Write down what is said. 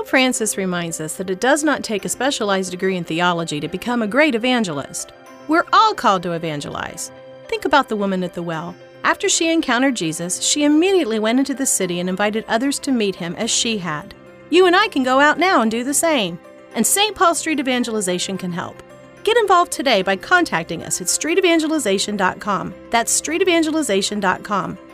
Pope Francis reminds us that it does not take a specialized degree in theology to become a great evangelist. We're all called to evangelize. Think about the woman at the well. After she encountered Jesus, she immediately went into the city and invited others to meet him as she had. You and I can go out now and do the same. And St. Paul Street Evangelization can help. Get involved today by contacting us at streetevangelization.com. That's streetevangelization.com.